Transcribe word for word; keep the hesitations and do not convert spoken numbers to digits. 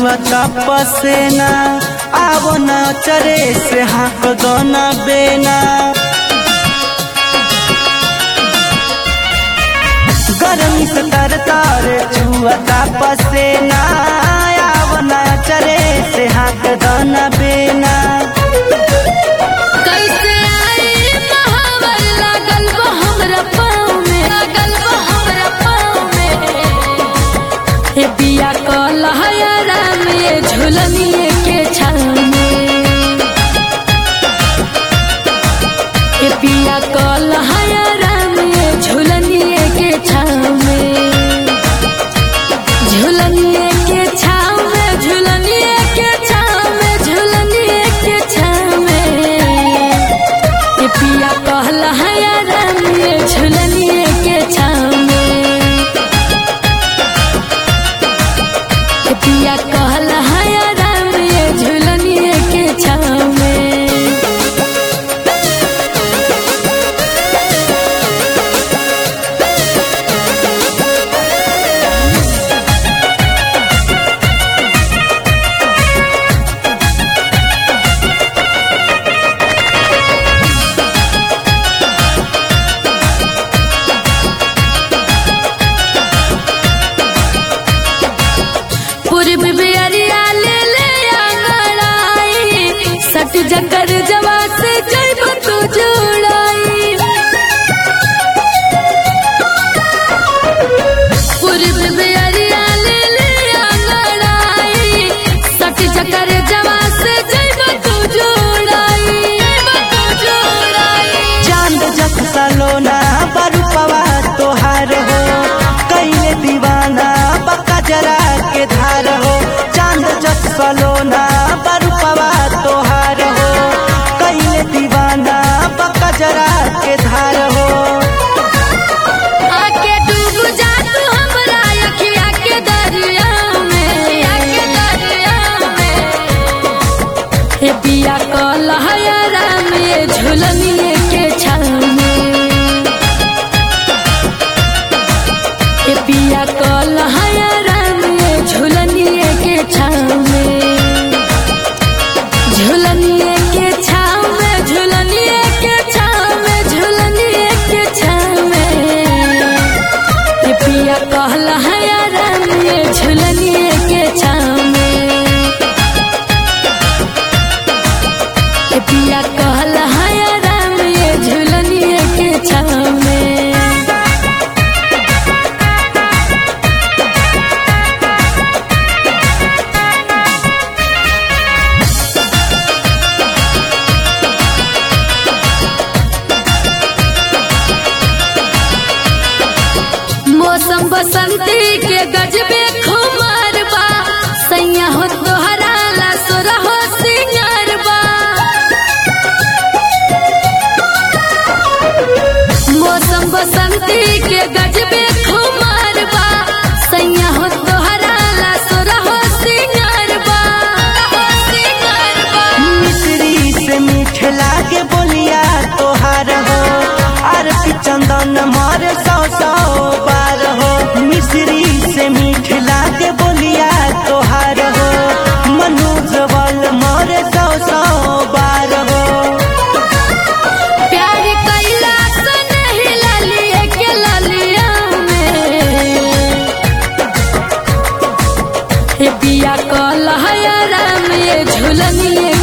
छुआ तपसेना आवो न चरे से हाँक दो न बेना। गर्मी से तर तर छुआ तपसेना आवो न चरे से हाँक दो न बेना। पिया कहलहरा में झुलनिए के छाव में, पिया कहलहरा में झुलनिए के छाव में, झुलनिए के छाव में, झुलनिए के छाव में, झुलनिए के छाव में। पिया कहलहरा में झुलनिए के छाव में, पिया कहलहरा में झुलनिए के छाव में। पूर्व बियरिया ले ले आंगड़ाई, सट जकर जवा से जब तू जुड़ाई। पूर्व बियरिया ले ले आंगड़ाई, सट जकर जवा से जब तू जुड़ाई, तू जुड़ाई। चांद जख सलोना बरुपवा तोहार हो, कैले दीवाना बका जरा के धार हो। चांद जख सलोना बरुपवा तोहार हो, कैले दीवाना बका जरा के धार हो। आके डूब जा तू हमरा अखिया के दरिया में, के दरिया में। हे पिया कहलहरा में झुलनिए के छाव में, हे पिया कहलहरा में झुलनिए के छाव में, झुलनिए के छाव में, झुलनिए के छाव में, झुलनिए के छाव में। पिया कहलहरा में झुलनिए के छाव में, पिया कहलहरा में झुलनिए के छाव में। मौसम बसंती के गजबे खुमार बा, सैया हो तोहरा ला सोरा हो सिंगार बा। मौसम बसंती के गजबे खुमार बा, सैया हो तोहरा ला सोरा हो सिंगार बा, सिंगार बा। मिश्री से मीठ लागे बोलिया तोहार हो, आरती चंदन मारे सौ सौ बार हो। मिश्री से मीठ लागे बोलिया तोहार हो, मनोज बल मारे सौ सौ बार हो। प्यार कैला से नहीं ललिए के ललिया में, हे पिया कहलहरा में झुलनिए